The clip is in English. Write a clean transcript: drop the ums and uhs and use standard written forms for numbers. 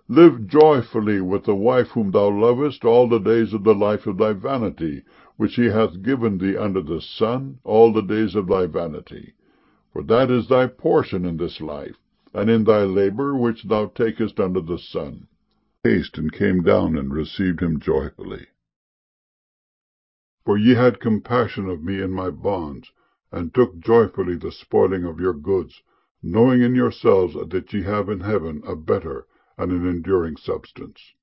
Live joyfully with the wife whom thou lovest all the days of the life of thy vanity, which he hath given thee under the sun, all the days of thy vanity. For that is thy portion in this life, and in thy labour which thou takest under the sun. Haste, and came down and received him joyfully. For ye had compassion of me in my bonds, and took joyfully the spoiling of your goods, knowing in yourselves that ye have in heaven a better and an enduring substance.